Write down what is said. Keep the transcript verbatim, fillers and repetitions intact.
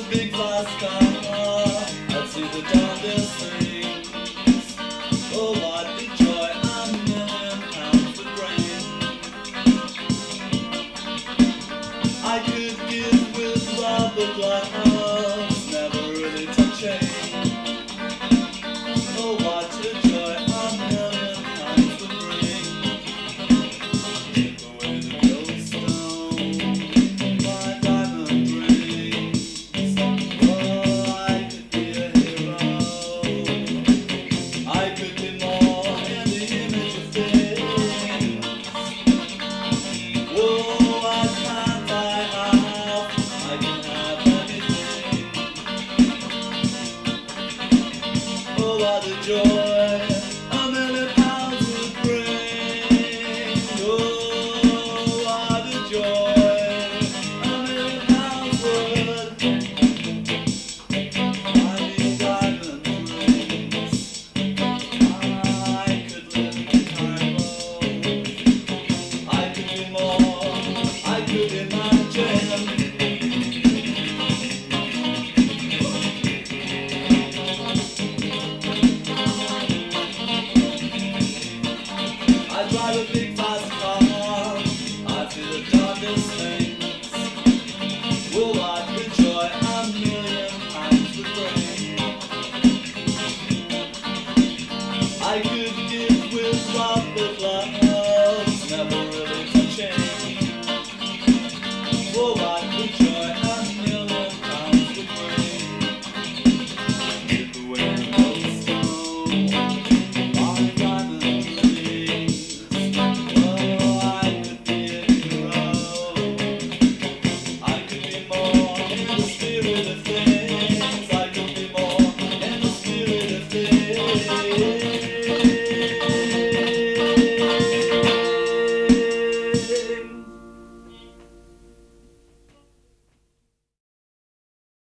big fast car, I'd see the darndest things. Oh, what the joy, a million pounds would bring. I could give with love, but love's never really touching. Oh, what a joy, a million pounds would bring. Take away the millstone, my diamond rings. Oh, I could be a hero. I could be more in the image of things. Whoa, I can't die out. I can have anything. Oh, what a joy a million pounds would bring. Oh, what a joy a million pounds would. I need diamond rings. I could live in Cairo. I could be more. I could imagine. I'd drive a big fast car. I'd see the darkest things. Oh, what good joy a million pounds would bring. I could give with love, but love's never really